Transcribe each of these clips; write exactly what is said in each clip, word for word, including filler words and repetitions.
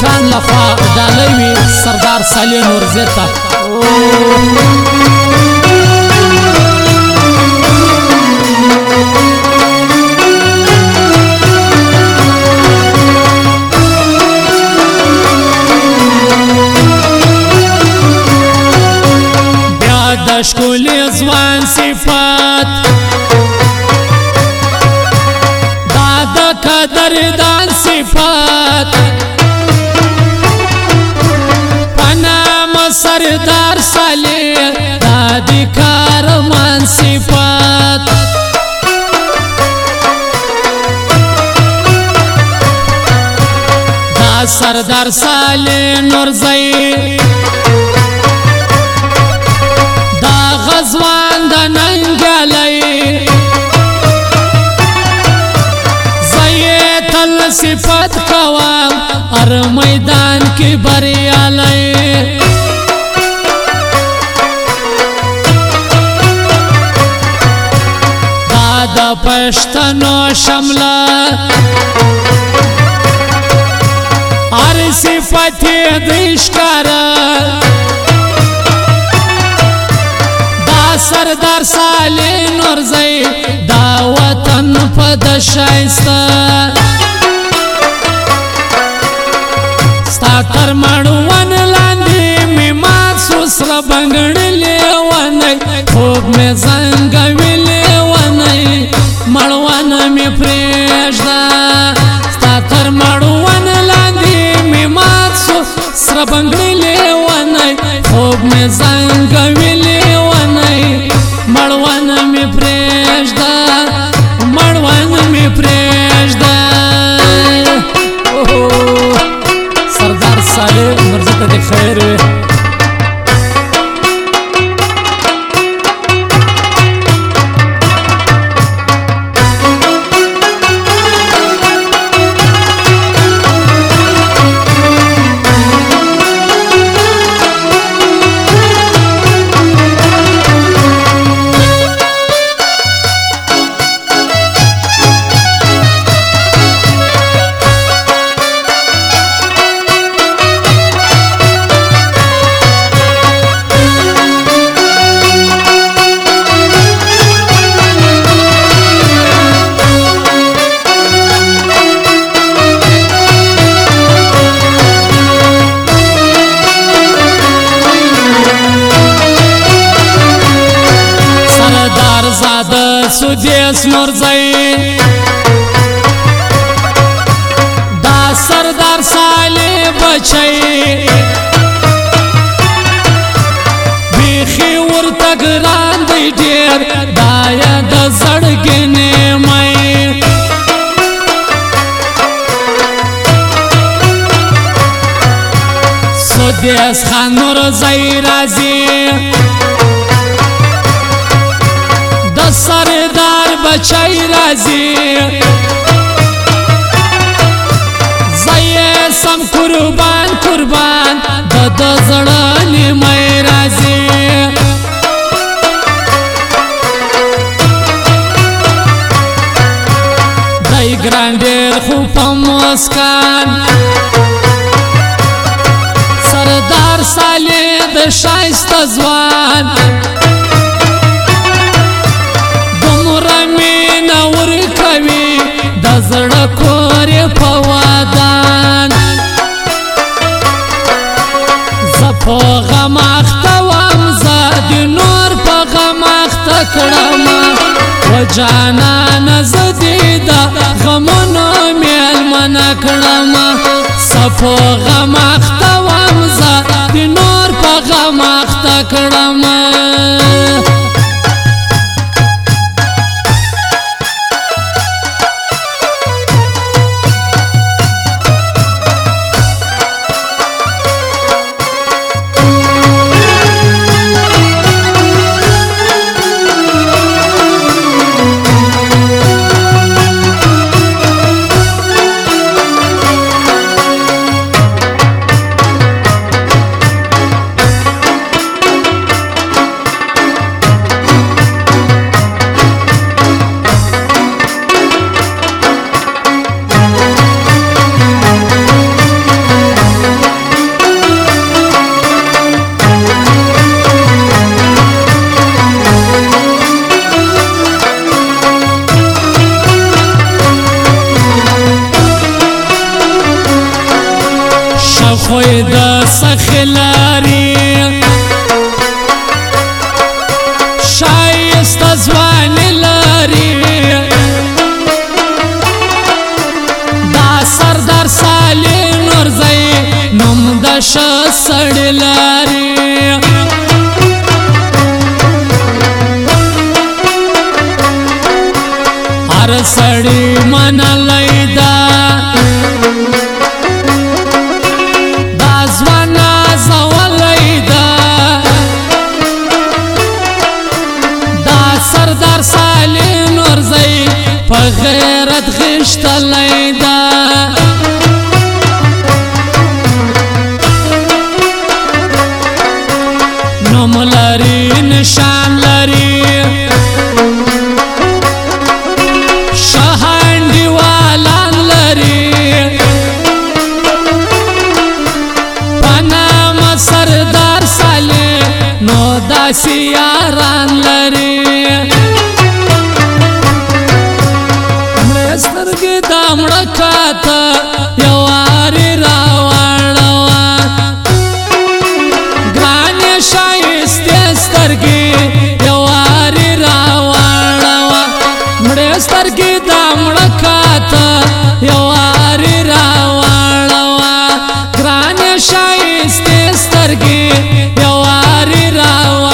خان لخوا ډالۍ وي سردار صالح نورزی ته. بیا د ښکلي ځوان صفات دا د قدردان صفات سردار صالح دا دی کارمان صفات دا سردار صالح نورزی دا غزوان دا ننگلی زیتل صفت کوام ار میدان کی بریالی دا پښتنو شمله هر صفت د ښکارا دا سردار صالح نورزی دا وطن په د شایسته ستا تر مړوند لاندې مې مات سو سره بنګړلې ونی خوب مې زنګولی مړوان می پریږده ستا تر مړوان لاندې مې مات سو سره بنګړلې ونی خوب مې زنګولی ونی مړوان می پریږده مړوان می پریږده. سردار صالح نورزی ته دې خیر وي. سودیس نورزی دا سردار صالح بچی بیخی ورته ګران دی ډیر دا یا د زړګنې مې سودیس خان نورزی راځي سردار بچی رازی زی سم قربان قربان د د زړه مې رازی دای ګران ډېر خو په مسکان سردار صالح د شایسته ځوان زړه کورې په ودان زه په غم اخته وم زه د نور په غم اخته کړمه و جانانه زه دې د غمونو مېلمنه کړمه زه په غم اخته وم زه د نور په غم اخته کړمه. وای د سخلاری شایست ځوان لري دا سردار صالح نورزی نوم د ښه سړي لري هر سړی منلی دا دا ځوان نازولی دا دا سردار صالح نورزی په غیرت غښتلی دا نوم لري نشان لري داسې یاران لري مړې سترګې د مړه کاته یو وارې راواړوه ګرانې ښایستې سترګې یو وارې راواړوه مړې سترګې د مړه کاته یو وارې راواړوه ګرانې ښایستې سترګې یو وارې راواړوه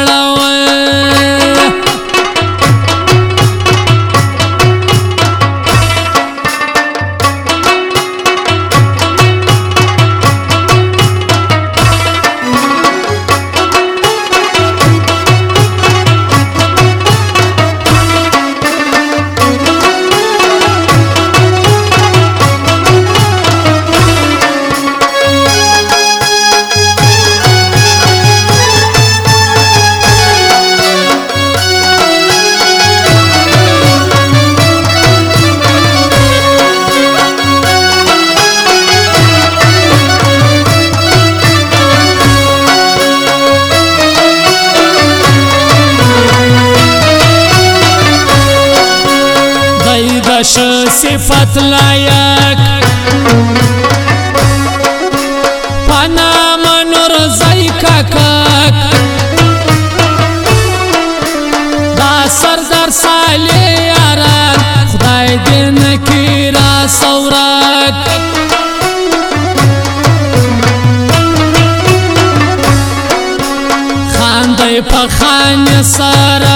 ش صفت لایق پنام نورزی کاکک دا سردار صالح یاران خدای دې نکړي راسورک خاندی په خانې سره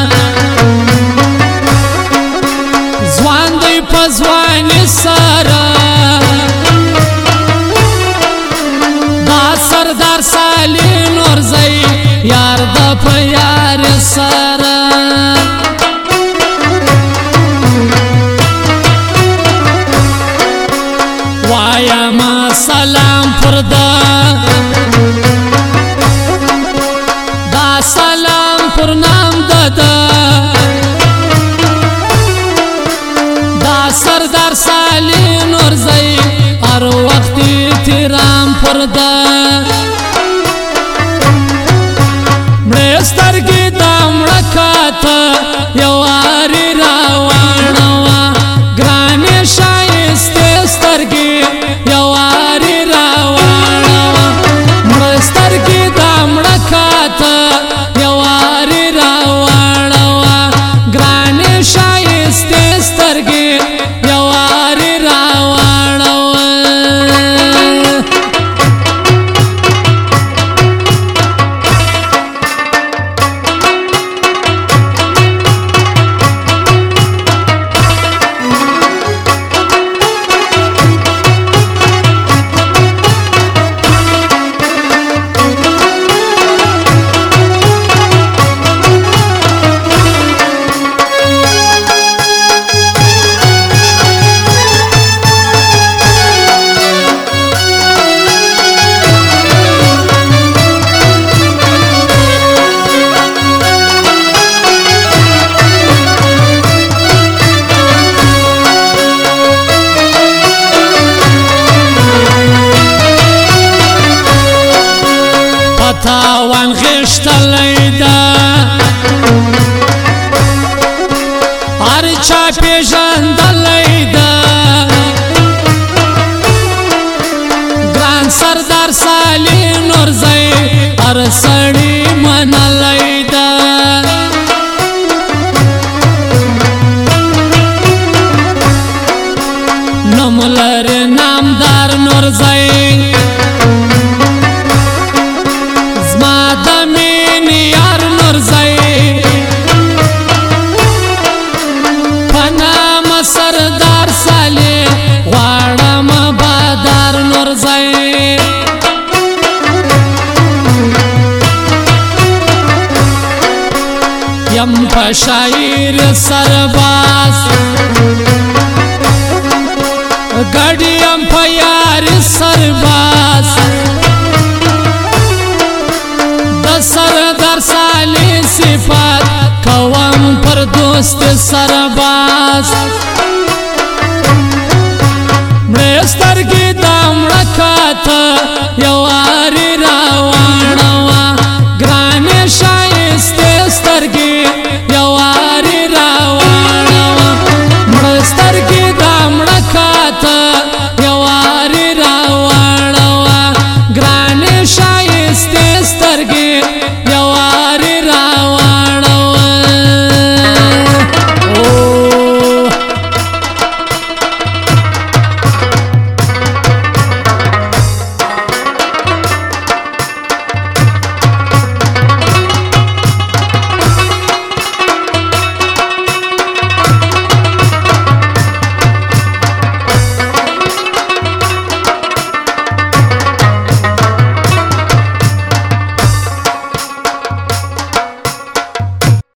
ځوان سره دا سردار صالح نورزی یار د په یار سره وایم سلام پر دا دا سلام پر نام دادا سردار صالح نورزی هر وخت احترام پر دا مړې سترګې د مړه کاته یو وارې راواړوه ګرانې ښایستې سترګې یو وارې راواړوه مړې سترګې د مړه کاته یو وارې راواړوه ګرانې ښایستې سترګې یو وارې راواړوه تاوان غشتلی دا هر چا پیژندلی دا ګران سردار سړی منلی ده نوم لري نامدار نورزی زما د مینې یار نورزی په نامه سردار صالح غواړم بادار نورزی یم په شاعر سرباز گڑیم پا یار سرباز دا سردار صالح صفات کوام پر دوست سرباز